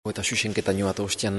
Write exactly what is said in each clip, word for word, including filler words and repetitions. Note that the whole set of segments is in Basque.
Eta susenketa nio bat ostian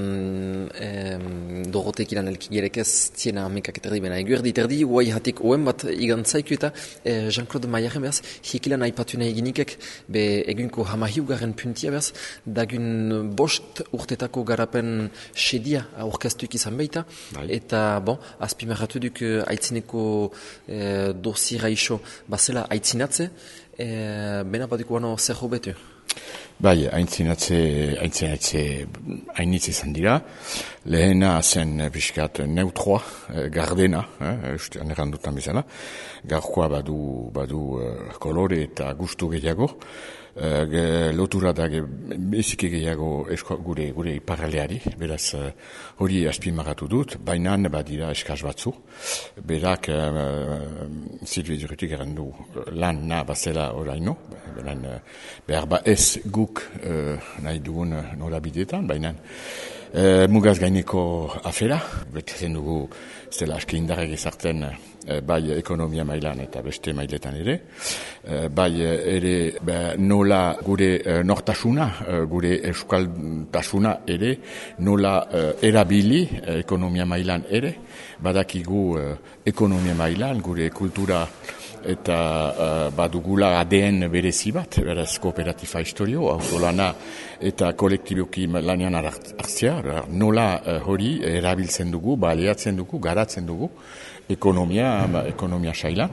Dorotek iran elkigerek ez ziena amekak eta erdibena. Egu erdi terdi, guai hatik oen bat igantzaiku eta eh, Jean-Claude Maillaren behaz, hikilan aipatuna eginikek, be egunko hamahiugaren puntia behaz, dagun bost urtetako garapen sedia aurkaztuik izan baita, bai. Eta, bon, azpimarratu duk aitzineko eh, dosira iso bazela aitzinatze, eh, bena baduko ano zer hobetu. Bai, haintzinatze, haintzinatze hainitz izan dira. Lehena zen pixkat neutroa, gardena, eh, ustean errandutan bizala. Gaurkoa badu, badu kolore eta gustu gehiago. Uh, lotura da bezike gehiago esko, gure, gure iparraleari, beraz hori uh, azpimarratu dut, baina badira eskaz batzu. Berak uh, Silvi Zurutik errandu lan na bazela oraino, beran, uh, behar ba ez guk uh, nahi dugun uh, norabideetan, baina uh, mugaz gaineko afera, betezen dugu zela aski indarrek ezartzen uh, bai ekonomia mailan eta beste mailetan ere, uh, bai ere ba, nola gure uh, nortasuna, uh, gure euskaltasuna ere, nola uh, erabili uh, ekonomia mailan ere, badakigu uh, ekonomia mailan, gure kultura eta uh, badugula A D N berezi bat, beraz kooperatifa historio, autolana eta kolektiboki lanian hartzea, nola uh, hori erabiltzen dugu, baliatzen dugu, garatzen dugu, ekonomia, ekonomia saila,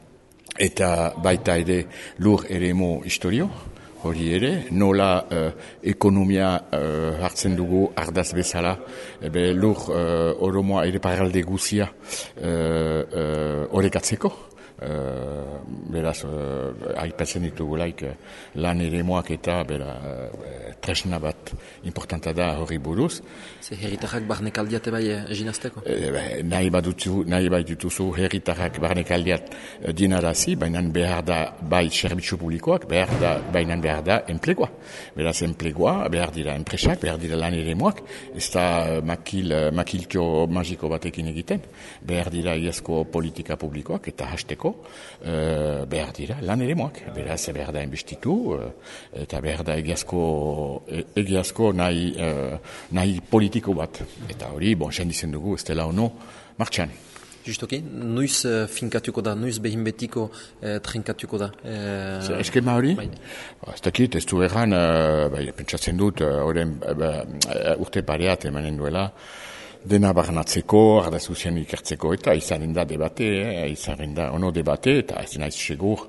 eta baita ere lur eremo historio, hori ere, nola uh, ekonomia uh, hartzen dugu ardaz bezala, ebe lur uh, oromoa ere paralde guzia horrekatzeko. Uh, uh, Uh, beraz, uh, aipatzen ditugulaik uh, lan ere moak eta bera, uh, tresna bat importanta da hori buruz. Ze herritarrak barnekaldiat bai jinazteko? E, nahi bat dutu, nahi bat dutuzu herritarrak barnekaldiat uh, dinarazi, baina behar da bai serbitzu publikoak, behar da, baina behar da enplegoa. Beraz, enplegoa, behar dira enpresak, behar dira lan ere moak, ez da uh, makil, uh, makiltio magiko batekin egiten, behar dira iazko politika publikoak eta hasteko. Uh, behar dira lan ere moak, beraz behar da investitu uh, eta behar da egiazko, egiazko nahi, uh, nahi politiko bat, eta hori, bon, sendizen dugu, ez dela ono, martxan. Justoki, nuiz uh, finkatuko da, nuiz behin betiko uh, trinkatuko da? Uh, Eskema hori? Bai. Ez dakit, ez du erran, uh, bai, pentsatzen dut, horren uh, uh, urte pareat emanen duela, dena barnatzeko, ardazuzian ikertzeko, eta izanen da debate, eh, izanen da ono debate, eta ez naiz segur,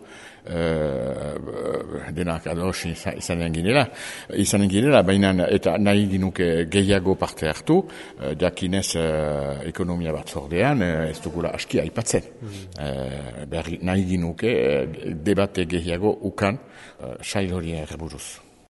eh, denak ados izanen ginela, izanen ginela, baina eta nahi ginuke gehiago parte hartu, eh, jakinez eh, ekonomia batzordean, eh, ez dugula aski aipatzen. Mm-hmm. eh, behar, nahi ginuke eh, debate gehiago ukan, eh, sail hori erburuz.